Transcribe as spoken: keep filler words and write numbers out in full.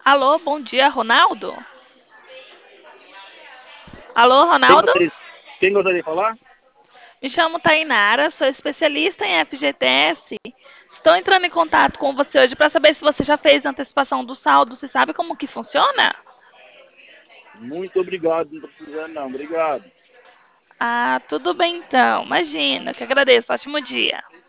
Alô, bom dia, Ronaldo? Alô, Quem Ronaldo? gostaria, quem gostaria de falar? Me chamo Tainara, sou especialista em F G T S. Estou entrando em contato com você hoje para saber se você já fez a antecipação do saldo. Você sabe como que funciona? Muito obrigado, não estou precisando não, obrigado. Ah, tudo bem então. Imagina, que agradeço. Ótimo dia.